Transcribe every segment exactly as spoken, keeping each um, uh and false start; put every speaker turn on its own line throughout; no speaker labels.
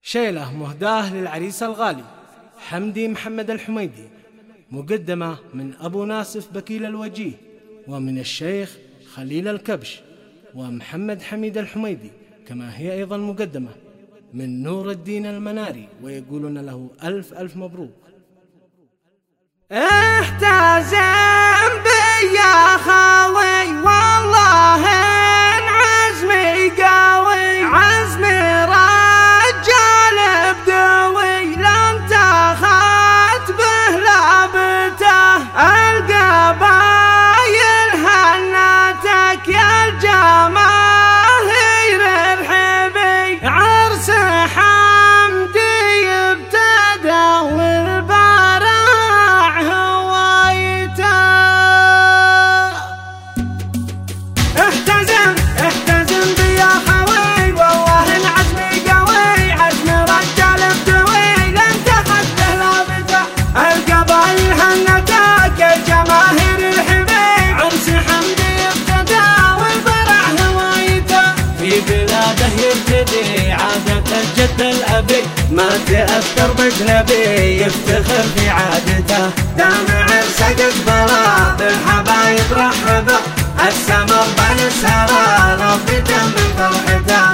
شيلة مهداة للعريس الغالي حمدي محمد الحميدي، مقدمة من أبو ناسف بكيل الوجيه، ومن الشيخ خليل الكبش ومحمد حميد الحميدي، كما هي أيضا مقدمة من نور الدين المناري، ويقولون له ألف ألف مبروك.
احتزم بي يا خاوي والله ان عزمي قوي، عزمي رجال بدوي، لن تخات به لابته القبايل هنتك يا الجماهير الحبي، عرس حمدي ابتدى والبراع هوايته. احتزم احتزم بي يا خوي والله ان عزمي قوي، عزمي رجال بدوي، لن تخت به لابته القبايل هنتك الجماهير الحبيب، عرس حمدي ابتدى والبراع هوايته. في بلاده يبتدي عادة الجد الأبي، ما تأثر بأجنبي يفتخر في عادته، دام عرسه قبله بالحبايب رحبه، السمر بالسرى ربي من فرحته.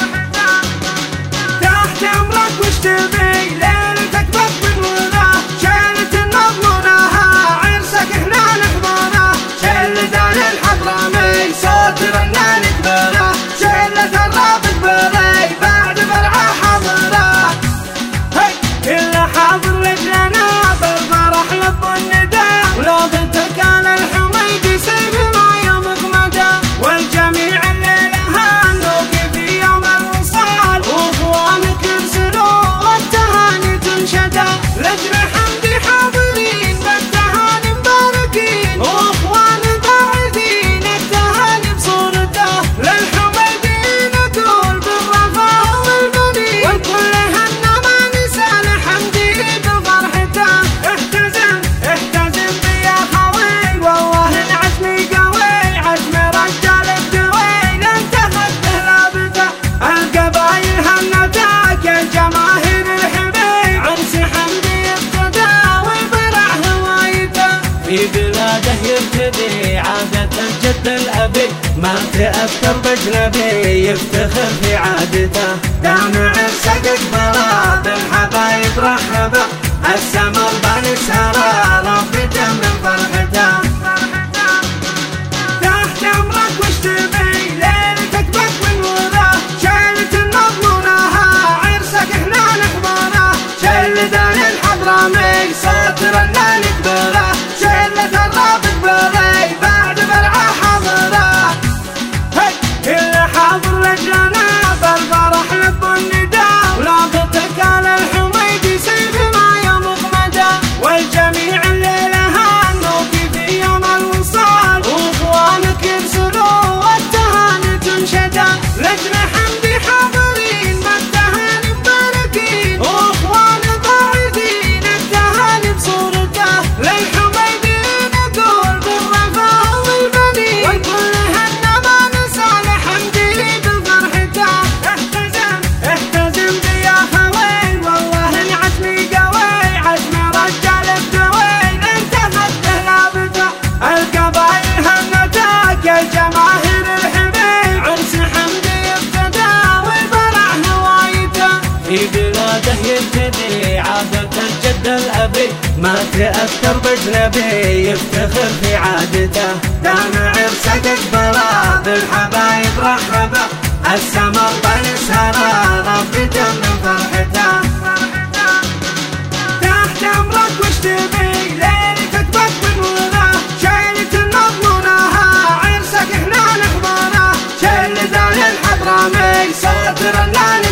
تحت امرك وش تبي ليلتك بطل وذا، شيلة النظمونها عرسك احنا نحضره، شيلة الحضرمي صوت رنان كبره، شيلة الرابط بري بعد برعه حضره. هي كل حاضر لجلنا بالفرح لب الندى، ولابتك على الحميدي سيف معي مغمده، والجميع الليله هنوقي في يوم الوصال، واخوانك يرسلوا والتهاني تنشده، لجل حمدي حاضرين بالتهاني مباركين، واخوان قاعدين التهاني بصورته، للحميدي نقول بالرفاه والبنين، والكل هنا ما نسى لحمدي بفرحته. احتزم احتزم بي يا خوي والله ان عزمي قوي، عزمي رجال بدوي، لن تخت به لابته القبايل هنتك الجماهير الحبيب، عرس حمدي ابتدى والبراع هوايته. في بلاده يبتدي عادة الجد الأبي، ما تأثر بأجنبي يفتخر في عادته، دام عرسه قبله بالحبايب رحبه، السمر بالسرى ربي من فرحته. تحت امرك وش تبي ليلتك بطل وذا، شيلة النظمونها عرسك احنا نحضره، شيلة الحضرمي صوت رنان كبره، شيلة الرابط بري بعد برعه حضره. هي كل حاضر لجلنا بالفرح لب الندى، ولابتك على الحميدي سيف معي مغمده، والجميع الليله هنوقي في يوم الوصال، واخوانك يرسلوا والتهاني تنشده، لجل حمدي حاضرين بالتهاني مباركين، واخوان قاعدين التهاني بصورته، للحميدي نقول بالرفاه والبنين، والكل هنا ما نسى لحمدي بفرحته. احتزم احتزم بي يا خوي والله ان عزمي قوي، عزمي رجال بدوي، لن تخت به لابته القبايل هنتك الجماهير الحبيب، عرس حمدي ابتدى والبراع هوايته. في بلاده يبتدي عادة الجد الأبي، ما تأثر بأجنبي يفتخر في عادته، دام عرسه قبله بالحبايب رحبه، السمر بالسرى ربي من فرحته. تحت امرك وش تبي ليلتك بطل وذا، شيلة النظمونها عرسك احنا نحضره، شيلة الحضرمي صوت رنان